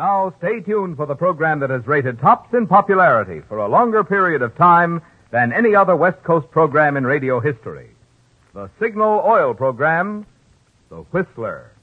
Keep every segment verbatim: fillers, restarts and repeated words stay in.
Now, stay tuned for the program that has rated tops in popularity for a longer period of time than any other West Coast program in radio history. The Signal Oil program, The Whistler.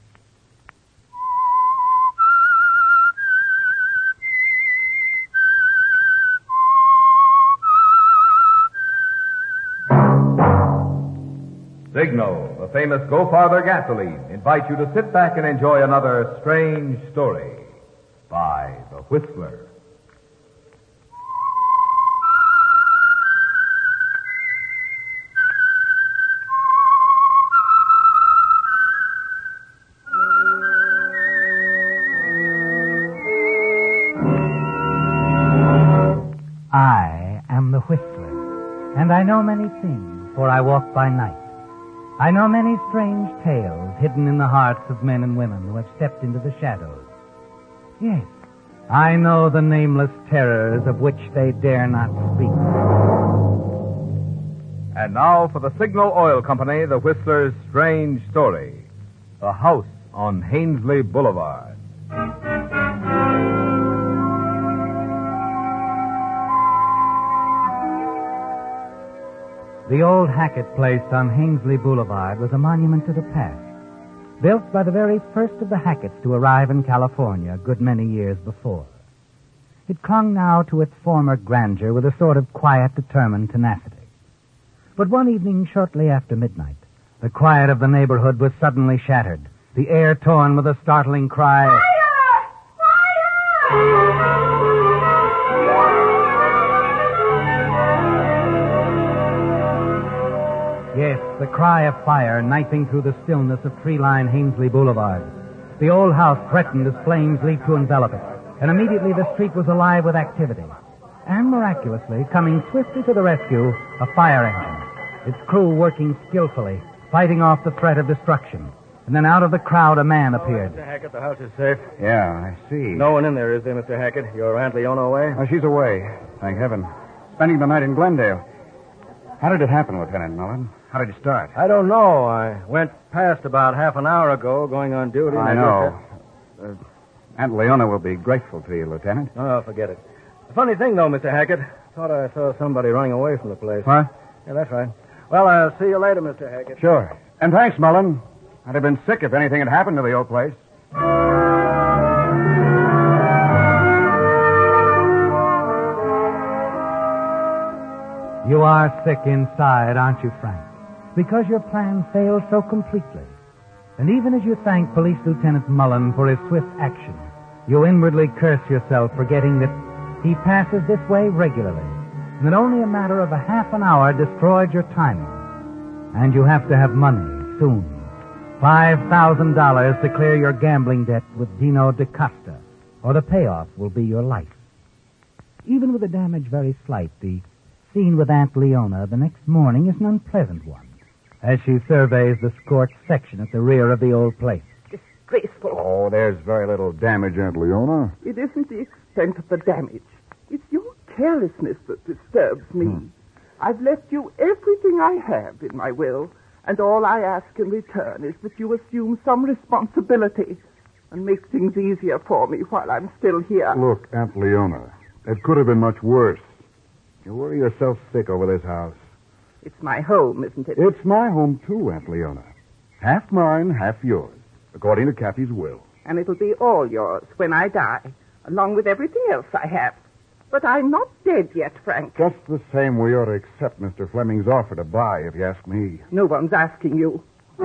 Signal, the famous Go Farther gasoline, invites you to sit back and enjoy another strange story by The Whistler. I am the Whistler, and I know many things, for I walk by night. I know many strange tales hidden in the hearts of men and women who have stepped into the shadows. Yes, I know the nameless terrors of which they dare not speak. And now for the Signal Oil Company, the Whistler's strange story. The House on Hainsley Boulevard. The old Hackett place on Hainsley Boulevard was a monument to the past, built by the very first of the Hacketts to arrive in California a good many years before. It clung now to its former grandeur with a sort of quiet, determined tenacity. But one evening shortly after midnight, the quiet of the neighborhood was suddenly shattered, the air torn with a startling cry. Fire! Fire! Yes, the cry of fire knifing through the stillness of tree-lined Hainsley Boulevard. The old house threatened as flames leaped to envelop it, and immediately the street was alive with activity. And miraculously, coming swiftly to the rescue, a fire engine, its crew working skillfully, fighting off the threat of destruction. And then out of the crowd, a man appeared. Oh, Mister Hackett, the house is safe. Yeah, I see. No one in there, is there, Mister Hackett? Your Aunt Leona away? Oh, she's away, thank heaven. Spending the night in Glendale. How did it happen, Lieutenant Mullen? How did you start? I don't know. I went past about half an hour ago, going on duty. I and know. Uh, Aunt Leona will be grateful to you, Lieutenant. oh, forget it. The funny thing, though, Mister Hackett, thought I saw somebody running away from the place. What? Yeah, that's right. Well, I'll see you later, Mister Hackett. Sure. And thanks, Mullen. I'd have been sick if anything had happened to the old place. You are sick inside, aren't you, Frank? Because your plan failed so completely. And even as you thank Police Lieutenant Mullen for his swift action, you inwardly curse yourself, forgetting that he passes this way regularly, and that only a matter of a half an hour destroyed your timing. And you have to have money soon. Five thousand dollars to clear your gambling debt with Dino DaCosta, or the payoff will be your life. Even with the damage very slight, the scene with Aunt Leona the next morning is an unpleasant one, as she surveys the scorched section at the rear of the old place. Disgraceful. Oh, there's very little damage, Aunt Leona. It isn't the extent of the damage. It's your carelessness that disturbs me. Hmm. I've left you everything I have in my will, and all I ask in return is that you assume some responsibility and make things easier for me while I'm still here. Look, Aunt Leona, it could have been much worse. You worry yourself sick over this house. It's my home, isn't it? It's my home, too, Aunt Leona. Half mine, half yours, according to Kathy's will. And it'll be all yours when I die, along with everything else I have. But I'm not dead yet, Frank. Just the same, we ought to accept Mister Fleming's offer to buy, if you ask me. No one's asking you.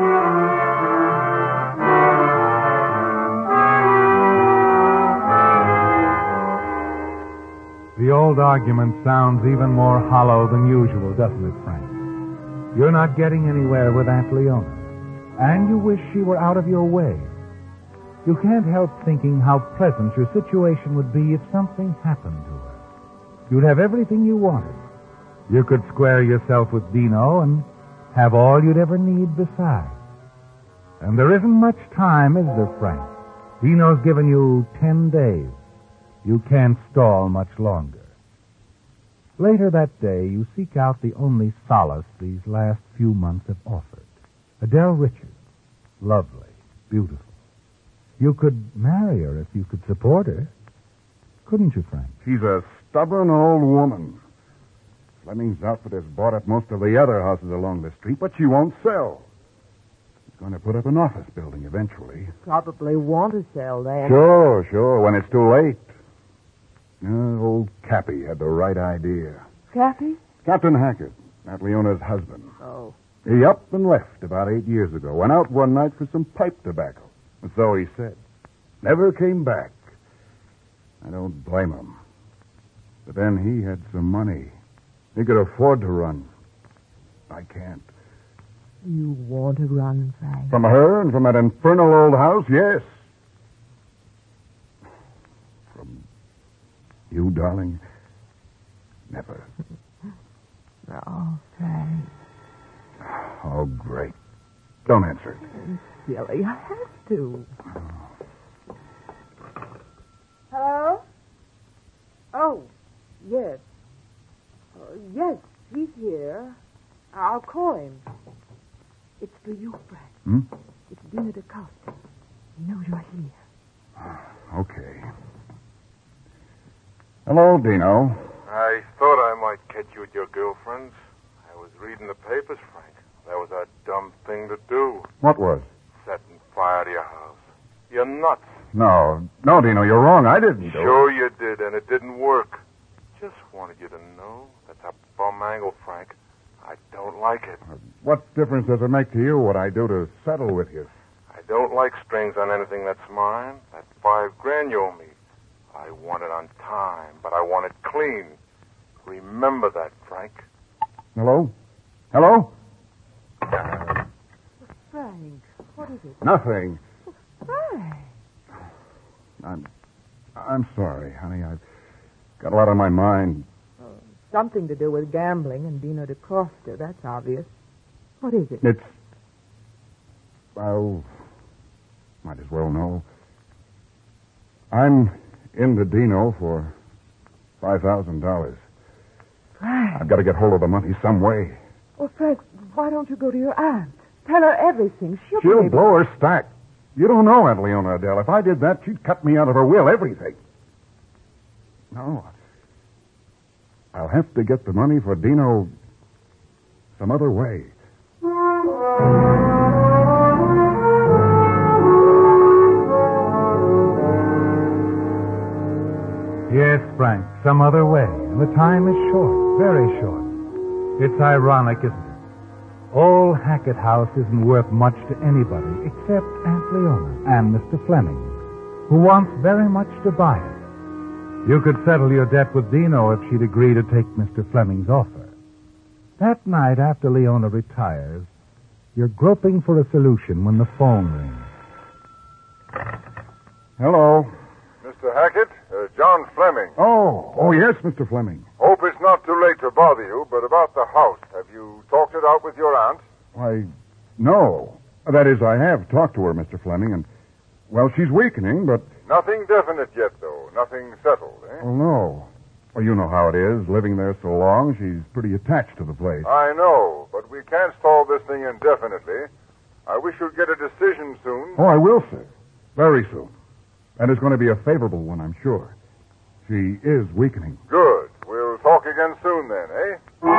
The old argument sounds even more hollow than usual, doesn't it, Frank? You're not getting anywhere with Aunt Leona, and you wish she were out of your way. You can't help thinking how pleasant your situation would be if something happened to her. You'd have everything you wanted. You could square yourself with Dino and have all you'd ever need besides. And there isn't much time, is there, Frank? Dino's given you ten days. You can't stall much longer. Later that day, you seek out the only solace these last few months have offered. Adele Richards. Lovely. Beautiful. You could marry her if you could support her. Couldn't you, Frank? She's a stubborn old woman. Fleming's outfit has bought up most of the other houses along the street, but she won't sell. She's going to put up an office building eventually. Probably want to sell then. Sure, sure, when it's too late. Uh, old Cappy had the right idea. Cappy? Captain Hackett, Aunt Leona's husband. Oh. He up and left about eight years ago. Went out one night for some pipe tobacco. And so he said. Never came back. I don't blame him. But then he had some money. He could afford to run. I can't. You want to run, Frank? From her and from that infernal old house, yes. From you, darling, never. Oh, Frank. Oh, great. Don't answer it. Silly, I have to. Hello? Oh, yes. Uh, yes, he's here. I'll call him. It's for you, Frank. Hmm? It's Dina DeCosta. He knows you're here. Okay. Hello, Dino. I thought I might catch you with your girlfriends. I was reading the papers, Frank. That was a dumb thing to do. What was? Setting fire to your house. You're nuts. No, no, Dino, you're wrong. I didn't do it. Sure you did, and it didn't work. Just wanted you to know that's a bum angle, Frank. I don't like it. Uh, what difference does it make to you what I do to settle with you? I don't like strings on anything that's mine. That five grand you owe me. I want it on time, but I want it clean. Remember that, Frank. Hello? Hello? Frank, what is it? Nothing. Frank. I'm, I'm sorry, honey. I've got a lot on my mind. Oh, something to do with gambling and Dina DeCosta, that's obvious. What is it? It's, well, might as well know. I'm in the Dino for five thousand dollars. Frank. I've got to get hold of the money some way. Well, Frank, why don't you go to your aunt? Tell her everything. She'll, She'll be able... blow her stack. You don't know Aunt Leona Adele. If I did that, she'd cut me out of her will, everything. No. I'll have to get the money for Dino some other way. Yes, Frank, some other way. And the time is short, very short. It's ironic, isn't it? Old Hackett House isn't worth much to anybody except Aunt Leona and Mister Fleming, who wants very much to buy it. You could settle your debt with Dino if she'd agree to take Mister Fleming's offer. That night after Leona retires, you're groping for a solution when the phone rings. Hello. Mister Hackett, uh, John Fleming. Oh, oh, yes, Mister Fleming. Hope it's not too late to bother you, but about the house, have you talked it out with your aunt? Why, no. That is, I have talked to her, Mister Fleming, and, well, she's weakening, but... Nothing definite yet, though. Nothing settled, eh? Well, no. Well, you know how it is. Living there so long, she's pretty attached to the place. I know, but we can't stall this thing indefinitely. I wish you'd get a decision soon. Oh, I will, sir. Very soon. And it's going to be a favorable one, I'm sure. She is weakening. Good. We'll talk again soon then, eh?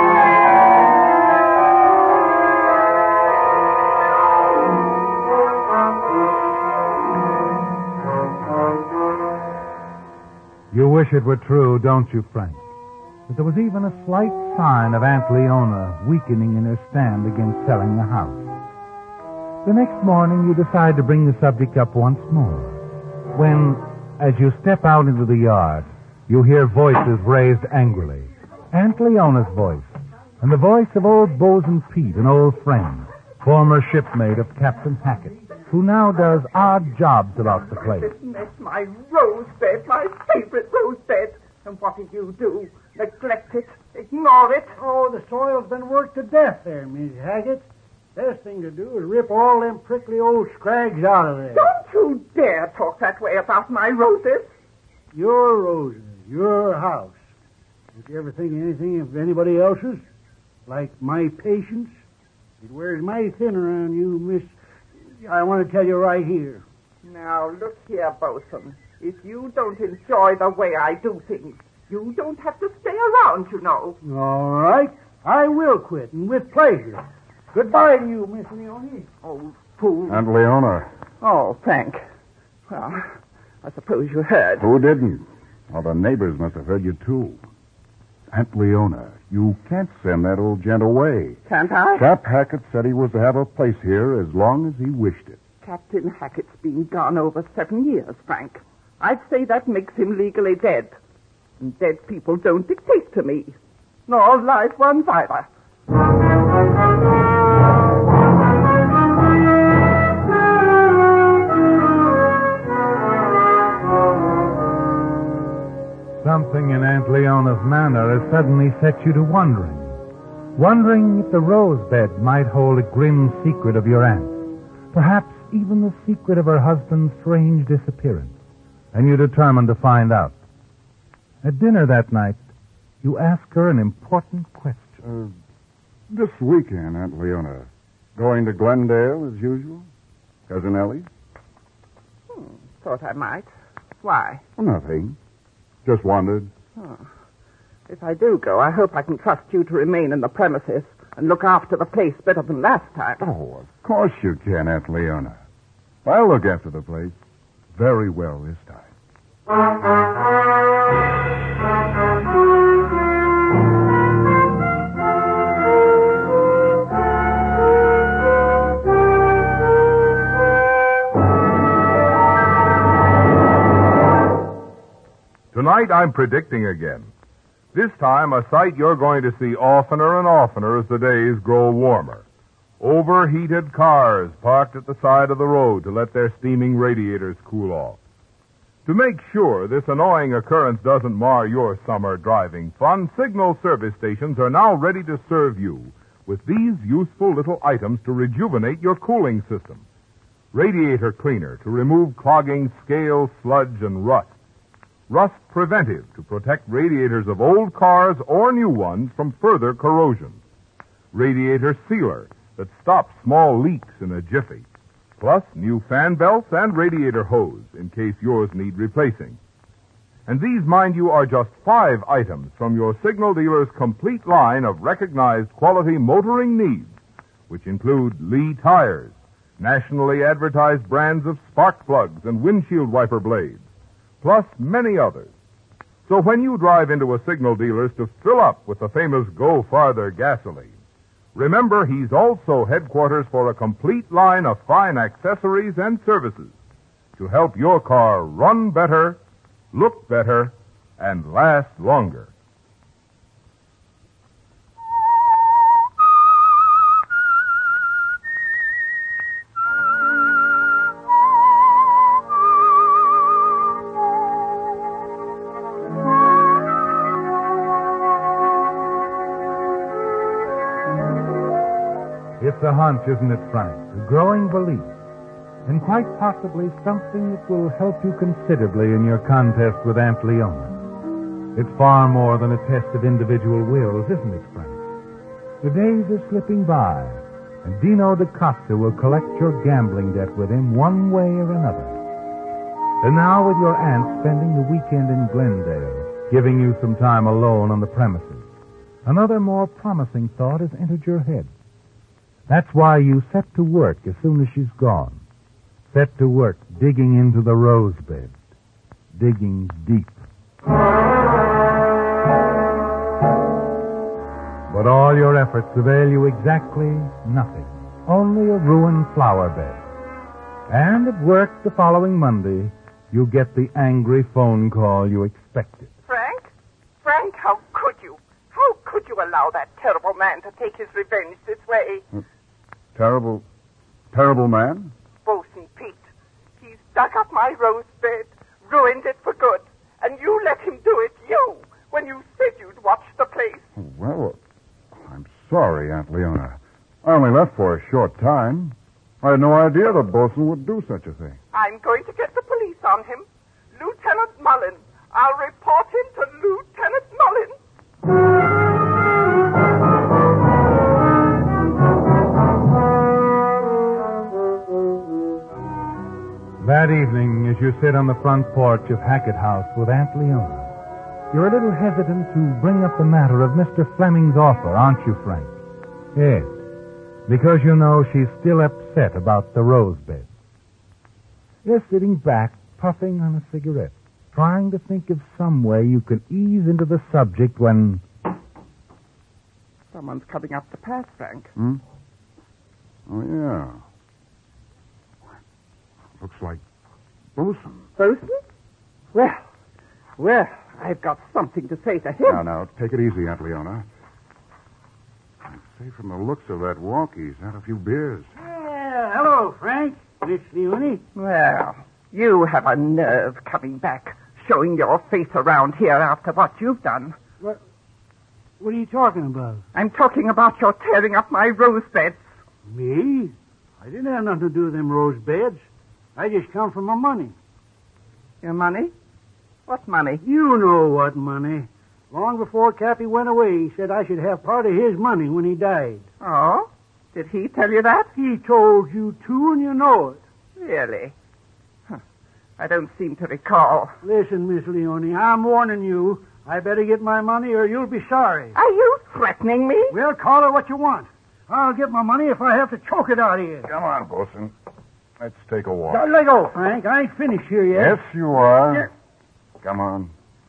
You wish it were true, don't you, Frank? That there was even a slight sign of Aunt Leona weakening in her stand against selling the house. The next morning, you decide to bring the subject up once more. When, as you step out into the yard, you hear voices raised angrily. Aunt Leona's voice, and the voice of old Bosun Pete, an old friend, former shipmate of Captain Hackett, who now does odd jobs about the place. That's my rose bed, my favorite rose bed. And what did you do? Neglect it? Ignore it? Oh, the soil's been worked to death there, Miss Hackett. Best thing to do is rip all them prickly old scrags out of there. Don't you dare talk that way about my roses. Your roses, your house. Did you ever think anything of anybody else's? Like my patience? It wears mighty thin around you, Miss... I want to tell you right here. Now, look here, Bosun. If you don't enjoy the way I do things, you don't have to stay around, you know. All right. I will quit, and with pleasure. Goodbye to you, Miss Leone. Oh, fool. Aunt Leona. Oh, Frank. Well, I suppose you heard. Who didn't? Well, the neighbors must have heard you, too. Aunt Leona, you can't send that old gent away. Can't I? Cap Hackett said he was to have a place here as long as he wished it. Captain Hackett's been gone over seven years, Frank. I'd say that makes him legally dead. And dead people don't dictate to me. Nor live ones either. Something in Aunt Leona's manner has suddenly set you to wondering. Wondering if the rose bed might hold a grim secret of your aunt. Perhaps even the secret of her husband's strange disappearance. And you determined to find out. At dinner that night, you asked her an important question. Uh, this weekend, Aunt Leona, going to Glendale as usual? Cousin Ellie? Hmm, thought I might. Why? Well, nothing. Just wondered. Oh. If I do go, I hope I can trust you to remain in the premises and look after the place better than last time. Oh, of course you can, Aunt Leona. I'll look after the place very well this time. Tonight I'm predicting again. This time a sight you're going to see oftener and oftener as the days grow warmer. Overheated cars parked at the side of the road to let their steaming radiators cool off. To make sure this annoying occurrence doesn't mar your summer driving fun, signal service stations are now ready to serve you with these useful little items to rejuvenate your cooling system. Radiator cleaner to remove clogging scale, sludge, and rust. Rust preventive to protect radiators of old cars or new ones from further corrosion. Radiator sealer that stops small leaks in a jiffy. Plus new fan belts and radiator hose in case yours need replacing. And these, mind you, are just five items from your signal dealer's complete line of recognized quality motoring needs, which include Lee tires, nationally advertised brands of spark plugs and windshield wiper blades, plus many others. So when you drive into a signal dealer's to fill up with the famous Go Farther gasoline, remember he's also headquarters for a complete line of fine accessories and services to help your car run better, look better, and last longer. It's a hunch, isn't it, Frank? A growing belief. And quite possibly something that will help you considerably in your contest with Aunt Leona. It's far more than a test of individual wills, isn't it, Frank? The days are slipping by, and Dino DaCosta will collect your gambling debt with him one way or another. And now with your aunt spending the weekend in Glendale, giving you some time alone on the premises, another more promising thought has entered your head. That's why you set to work as soon as she's gone. Set to work digging into the rose bed. Digging deep. But all your efforts avail you exactly nothing. Only a ruined flower bed. And at work the following Monday, you get the angry phone call you expected. Frank? Frank, how could you? How could you allow that terrible man to take his revenge this way? Uh, terrible, terrible man? Bosun Pete. He's dug up my rose bed, ruined it for good, and you let him do it, you, when you said you'd watch the place. Oh, well, I'm sorry, Aunt Leona. I only left for a short time. I had no idea the bosun would do such a thing. I'm going to get the police on him. Lieutenant Mullen. I'll report him to Lieutenant Mullen. That sit on the front porch of Hackett House with Aunt Leona. You're a little hesitant to bring up the matter of Mister Fleming's offer, aren't you, Frank? Yes, because you know she's still upset about the rose beds. You're sitting back, puffing on a cigarette, trying to think of some way you could ease into the subject when... Someone's coming up the path, Frank. Hmm? Oh, yeah. Looks like Bosun. Bosun? Well, well, I've got something to say to him. Now, now, take it easy, Aunt Leona. I'd say from the looks of that walk, he's had a few beers. Yeah, hello, Frank. Miss Leone. Well, you have a nerve coming back, showing your face around here after what you've done. What, what are you talking about? I'm talking about your tearing up my rose beds. Me? I didn't have nothing to do with them rose beds. I just come for my money. Your money? What money? You know what money. Long before Cappy went away, he said I should have part of his money when he died. Oh? Did he tell you that? He told you too, and you know it. Really? Huh. I don't seem to recall. Listen, Miss Leone, I'm warning you. I better get my money or you'll be sorry. Are you threatening me? Well, call it what you want. I'll get my money if I have to choke it out of you. Come on, Bosun. Let's take a walk. Now, let go, Frank. I ain't finished here yet. Yes, you are. Yeah. Come on.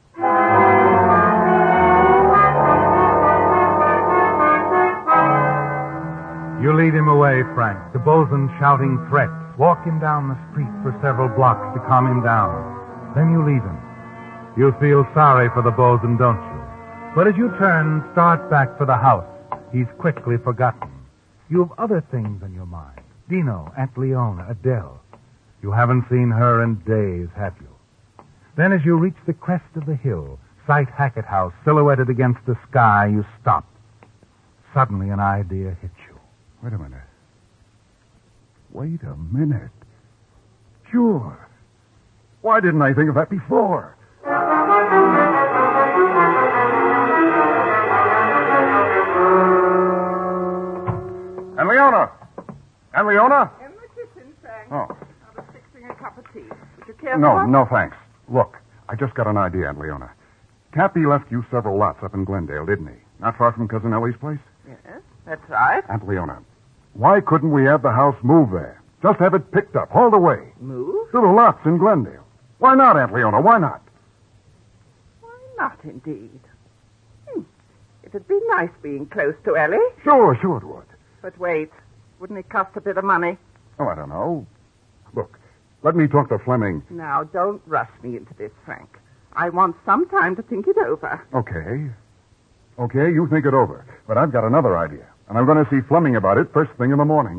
You lead him away, Frank, the Bosun shouting threats. Walk him down the street for several blocks to calm him down. Then you leave him. You feel sorry for the Bosun, don't you? But as you turn, start back for the house, he's quickly forgotten. You've other things in your mind. Dino, Aunt Leona, Adele. You haven't seen her in days, have you? Then as you reach the crest of the hill, sight Hackett House silhouetted against the sky, you stop. Suddenly an idea hits you. Wait a minute. Wait a minute. Sure. Why didn't I think of that before? And Leona! And Leona? In the kitchen, Frank. Oh. I was fixing a cup of tea. Would you care No, for one? no, thanks. Look, I just got an idea, Aunt Leona. Cappy left you several lots up in Glendale, didn't he? Not far from Cousin Ellie's place? Yes, that's right. Aunt Leona, why couldn't we have the house moved there? Just have it picked up, hauled away. Move? To the lots in Glendale. Why not, Aunt Leona? Why not? Why not, indeed? Hmm. It'd be nice being close to Ellie. Sure, sure it would. But wait, wouldn't it cost a bit of money? Oh, I don't know. Look, let me talk to Fleming. Now, don't rush me into this, Frank. I want some time to think it over. Okay. Okay, you think it over. But I've got another idea. And I'm going to see Fleming about it first thing in the morning.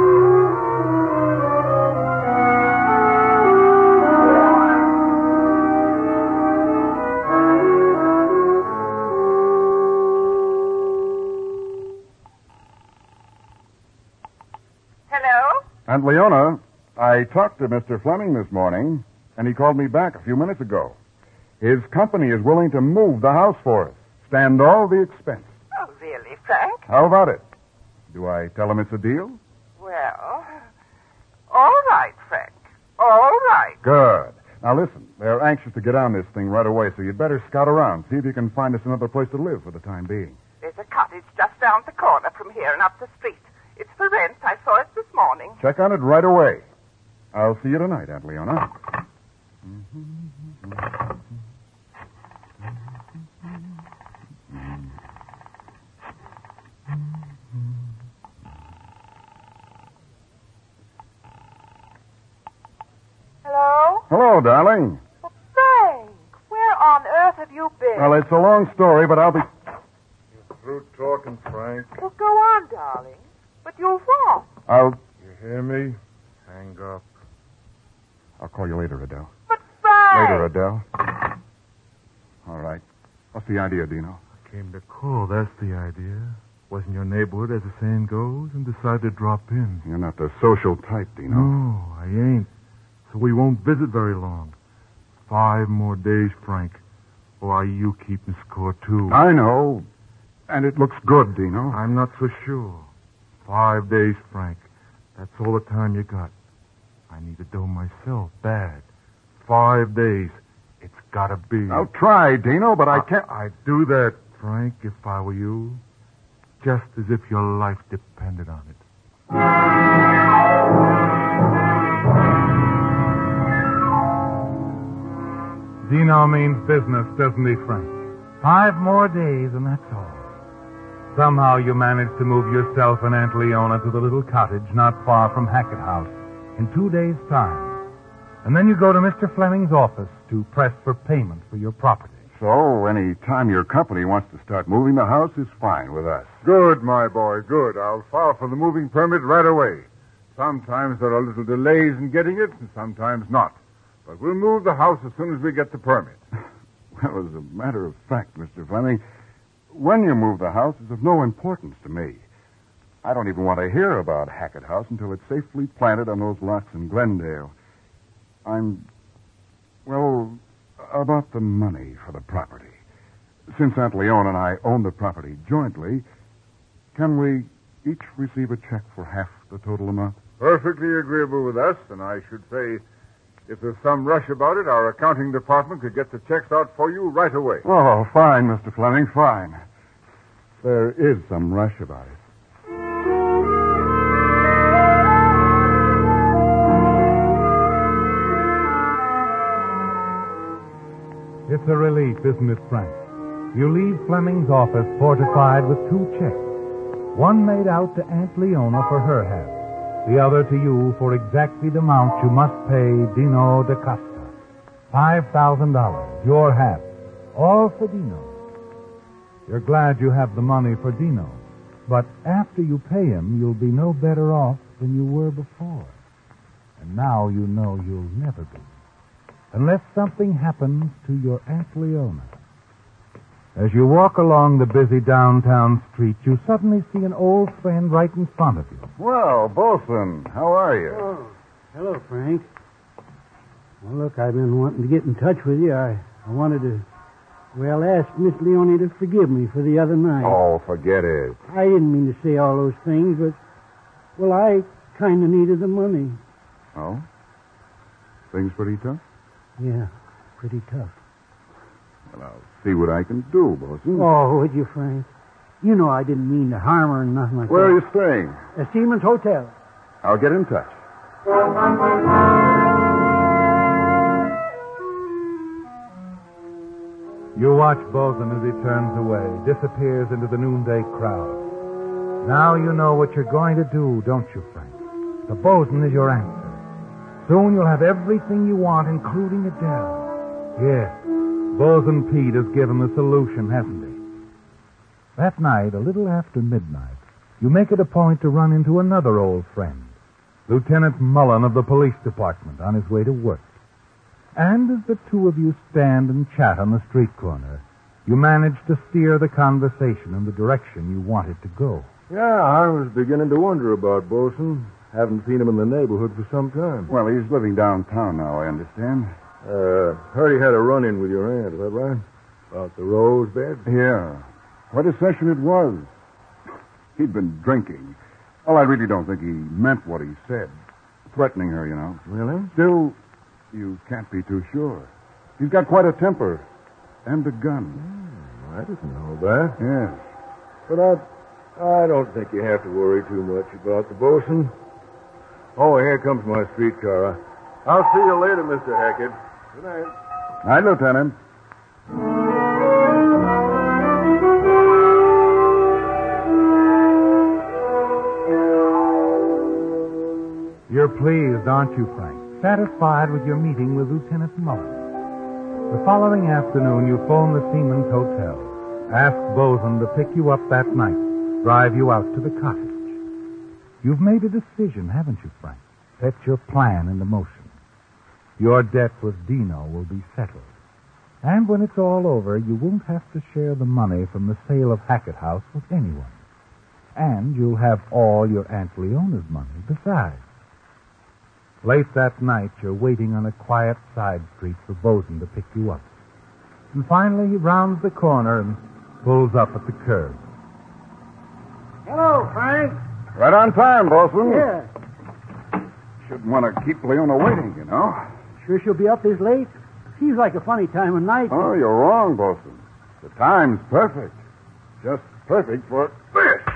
Hello? Aunt Leona, I talked to Mister Fleming this morning, and he called me back a few minutes ago. His company is willing to move the house for us. Stand all the expense. Oh, really, Frank? How about it? Do I tell him it's a deal? Well, all right, Frank. All right. Good. Now listen, they're anxious to get on this thing right away, so you'd better scout around, see if you can find us another place to live for the time being. There's a cottage just round the corner from here and up the street. It's for rent. I saw it this morning. Check on it right away. I'll see you tonight, Aunt Leona. Hello? Hello, darling. Well, Frank, where on earth have you been? Well, it's a long story, but I'll be... You're through talking, Frank. Well, go on, darling. But you'll what? I'll... You hear me? Hang up. I'll call you later, Adele. But Frank! Later, Adele. All right. What's the idea, Dino? I came to call, that's the idea. Was in your neighborhood, as the saying goes, and decided to drop in. You're not the social type, Dino. No, I ain't. So we won't visit very long. Five more days, Frank. Or are you keeping score, too? I know. And it looks good, Dino. I'm not so sure. Five days, Frank. That's all the time you got. I need the dough myself, bad. five days. It's gotta be. I'll try, Dino, but I, I can't. I'd do that, Frank, if I were you. Just as if your life depended on it. Dino means business, doesn't he, Frank? Five more days, and that's all. Somehow you managed to move yourself and Aunt Leona to the little cottage not far from Hackett House in two days' time. And then you go to Mister Fleming's office to press for payment for your property. So, any time your company wants to start moving, the house is fine with us. Good, my boy, good. I'll file for the moving permit right away. Sometimes there are little delays in getting it, and sometimes not. But we'll move the house as soon as we get the permit. Well, as a matter of fact, Mister Fleming, when you move the house is of no importance to me. I don't even want to hear about Hackett House until it's safely planted on those lots in Glendale. I'm, well, about the money for the property. Since Aunt Leona and I own the property jointly, can we each receive a check for half the total amount? Perfectly agreeable with us, and I should say, if there's some rush about it, our accounting department could get the checks out for you right away. Oh, fine, Mister Fleming, fine. There is some rush about it. It's a relief, isn't it, Frank? You leave Fleming's office fortified with two checks. One made out to Aunt Leona for her half. The other to you for exactly the amount you must pay Dino da Costa. Five thousand dollars, your half. All for Dino. You're glad you have the money for Dino. But after you pay him, you'll be no better off than you were before. And now you know you'll never be. Unless something happens to your Aunt Leona. As you walk along the busy downtown street, you suddenly see an old friend right in front of you. Well, Bosun, how are you? Oh, hello, Frank. Well, look, I've been wanting to get in touch with you. I, I wanted to, well, ask Miss Leone to forgive me for the other night. Oh, forget it. I didn't mean to say all those things, but, well, I kind of needed the money. Oh? Things pretty tough? Yeah, pretty tough. Well, I'll see what I can do, Bosun. Oh, would you, Frank? You know I didn't mean to harm her or nothing like Where that. are you staying? At Siemens Hotel. I'll get in touch. You watch Bosun as he turns away, disappears into the noonday crowd. Now you know what you're going to do, don't you, Frank? The Bosun is your answer. Soon you'll have everything you want, including Adele. Yes, Bosun Pete has given the solution, hasn't he? That night, a little after midnight, you make it a point to run into another old friend, Lieutenant Mullen of the police department, on his way to work. And as the two of you stand and chat on the street corner, you manage to steer the conversation in the direction you want it to go. Yeah, I was beginning to wonder about Bosun. Haven't seen him in the neighborhood for some time. Well, he's living downtown now, I understand. Uh, heard he had a run-in with your aunt, is that right? About the rose bed? Yeah. What a session it was. He'd been drinking. Well, I really don't think he meant what he said. Threatening her, you know. Really? Still, you can't be too sure. He's got quite a temper. And a gun. Hmm, I didn't know that. Yes. But I, I don't think you have to worry too much about the Bosun. Oh, here comes my streetcar. I'll see you later, Mister Hackett. Good night. Hi, Lieutenant. You're pleased, aren't you, Frank? Satisfied with your meeting with Lieutenant Mullen. The following afternoon, you phone the Siemens Hotel. Ask Bosun to pick you up that night, drive you out to the cottage. You've made a decision, haven't you, Frank? Set your plan into motion. Your debt with Dino will be settled. And when it's all over, you won't have to share the money from the sale of Hackett House with anyone. And you'll have all your Aunt Leona's money besides. Late that night, you're waiting on a quiet side street for Bosun to pick you up. And finally, he rounds the corner and pulls up at the curb. Hello, Frank. Right on time, Bosun. Yeah. Shouldn't want to keep Leona waiting, you know. Sure she'll be up this late? Seems like a funny time of night. Oh, you're wrong, Bosun. The time's perfect. Just perfect for this.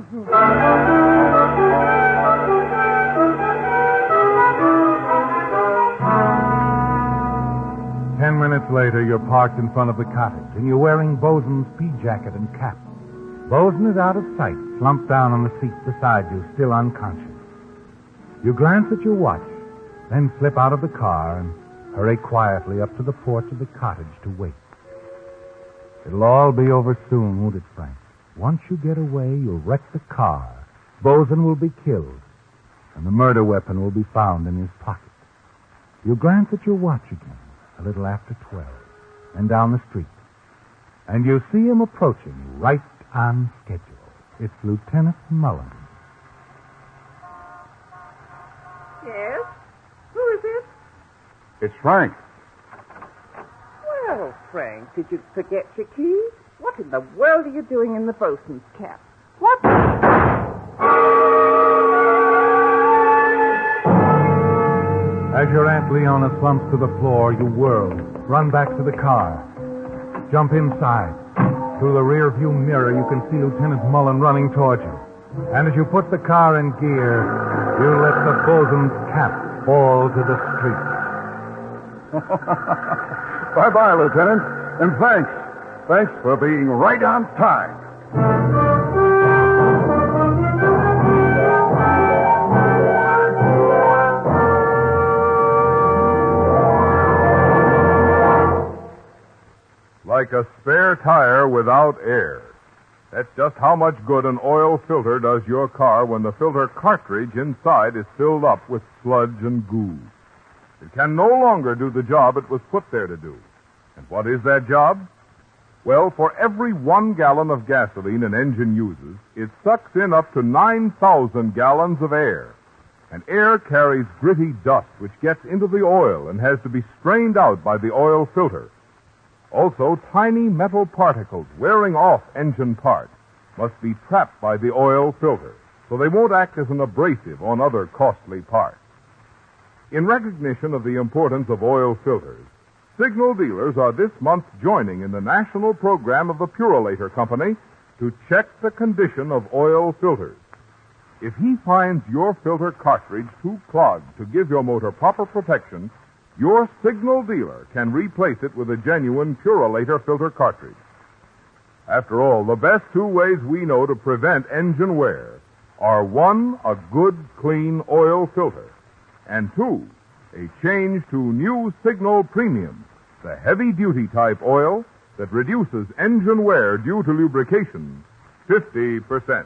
Ten minutes later, you're parked in front of the cottage, and you're wearing Bosun's pea jacket and cap. Bosun is out of sight, slumped down on the seat beside you, still unconscious. You glance at your watch, then slip out of the car and hurry quietly up to the porch of the cottage to wait. It'll all be over soon, won't it, Frank? Once you get away, you'll wreck the car. Bosun will be killed, and the murder weapon will be found in his pocket. You glance at your watch again, a little after twelve, and down the street. And you see him approaching right on schedule. It's Lieutenant Mullen. Yes? Who is it? It's Frank. Well, Frank, did you forget your keys? What in the world are you doing in the bosun's cap? What? As your Aunt Leona slumps to the floor, you whirl, run back to the car, jump inside. Through the rear-view mirror, you can see Lieutenant Mullen running towards you. And as you put the car in gear, you let the bosun's cap fall to the street. Bye-bye, Lieutenant. And thanks. Thanks for being right on time. Like a spare tire without air. That's just how much good an oil filter does your car when the filter cartridge inside is filled up with sludge and goo. It can no longer do the job it was put there to do. And what is that job? Well, for every one gallon of gasoline an engine uses, it sucks in up to nine thousand gallons of air. And air carries gritty dust which gets into the oil and has to be strained out by the oil filter. Also, tiny metal particles wearing off engine parts must be trapped by the oil filter, so they won't act as an abrasive on other costly parts. In recognition of the importance of oil filters, signal dealers are this month joining in the national program of the Purolator Company to check the condition of oil filters. If he finds your filter cartridge too clogged to give your motor proper protection, your signal dealer can replace it with a genuine Purolator filter cartridge. After all, the best two ways we know to prevent engine wear are, one, a good, clean oil filter, and two, a change to new Signal Premium, the heavy-duty type oil that reduces engine wear due to lubrication fifty percent.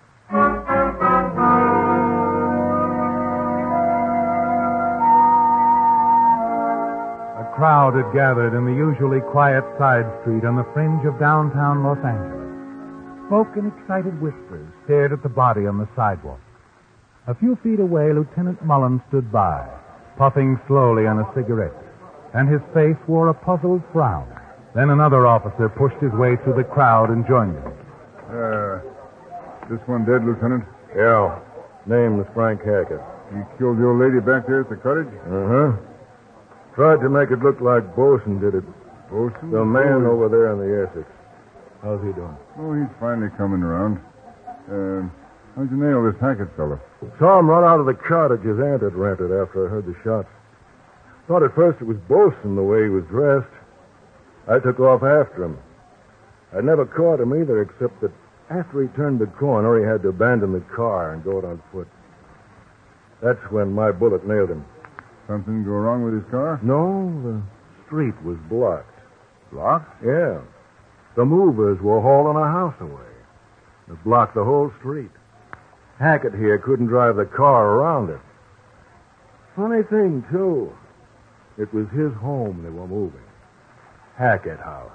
A crowd had gathered in the usually quiet side street on the fringe of downtown Los Angeles. Smoke and excited whispers stared at the body on the sidewalk. A few feet away, Lieutenant Mullen stood by, puffing slowly on a cigarette, and his face wore a puzzled frown. Then another officer pushed his way through the crowd and joined him. Uh, this one dead, Lieutenant? Yeah. Name is Frank Hackett. He killed the old lady back there at the cottage? Uh-huh. Tried to make it look like Bosun did it. Bosun? The man over there in the Essex. How's he doing? Oh, he's finally coming around. Uh, how'd you nail this Hackett fellow? Saw him run out of the cottage his aunt had rented after I heard the shots. Thought at first it was Bosun the way he was dressed. I took off after him. I never caught him either, except that after he turned the corner, he had to abandon the car and go out on foot. That's when my bullet nailed him. Something go wrong with his car? No, the street was blocked. Blocked? Yeah. The movers were hauling a house away. It blocked the whole street. Hackett here couldn't drive the car around it. Funny thing, too. It was his home they were moving. Hackett House.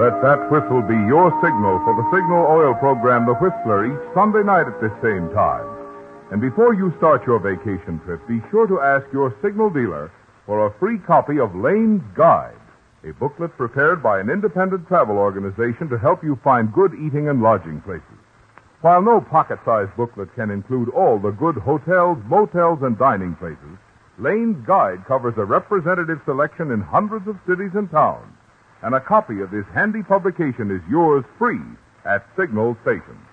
Let that whistle be your signal for the Signal Oil program, The Whistler, each Sunday night at this same time. And before you start your vacation trip, be sure to ask your Signal dealer for a free copy of Lane's Guide, a booklet prepared by an independent travel organization to help you find good eating and lodging places. While no pocket-sized booklet can include all the good hotels, motels, and dining places, Lane's Guide covers a representative selection in hundreds of cities and towns, and a copy of this handy publication is yours free at Signal stations.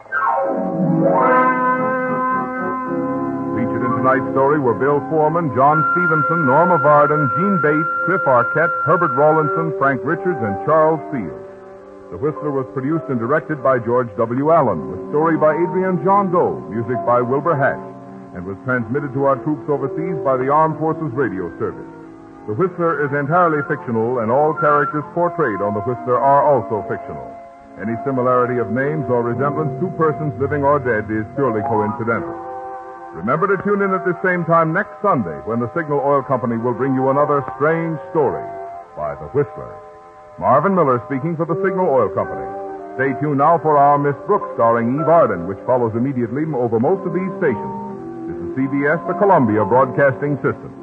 Featured in tonight's story were Bill Foreman, John Stevenson, Norma Varden, Gene Bates, Cliff Arquette, Herbert Rawlinson, Frank Richards, and Charles Field. The Whistler was produced and directed by George W. Allen, with story by Adrian John Doe, music by Wilbur Hatch, and was transmitted to our troops overseas by the Armed Forces Radio Service. The Whistler is entirely fictional, and all characters portrayed on The Whistler are also fictional. Any similarity of names or resemblance to persons living or dead is purely coincidental. Remember to tune in at the same time next Sunday when the Signal Oil Company will bring you another strange story by The Whistler. Marvin Miller speaking for the Signal Oil Company. Stay tuned now for our Miss Brooks starring Eve Arden, which follows immediately over most of these stations. This is C B S, the Columbia Broadcasting System.